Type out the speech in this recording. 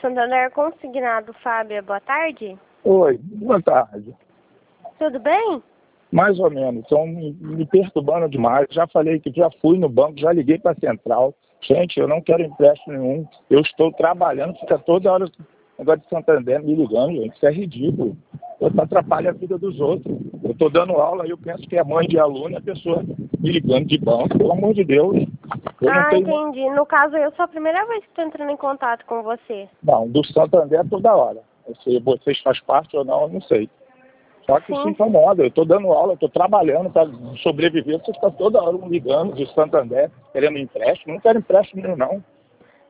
Santander Consignado, Fábia, boa tarde. Oi, boa tarde. Tudo bem? Mais ou menos, estão me perturbando demais. Já falei que já fui no banco, já liguei para a central. Gente, eu não quero empréstimo nenhum. Eu estou trabalhando, fica toda hora o negócio de Santander me ligando, gente. Isso é ridículo. Isso atrapalha a vida dos outros. Eu estou dando aula e eu penso que é mãe de aluno e a pessoa me ligando de banco. Pelo amor de Deus. Eu não tenho... Entendi. No caso, eu sou a primeira vez que estou entrando em contato com você. Não, do Santander toda hora. Se vocês fazem parte ou não, eu não sei. Só que isso incomoda. Eu estou dando aula, eu estou trabalhando para sobreviver. Você está toda hora me ligando de Santander, querendo empréstimo. Não quero empréstimo nenhum, não.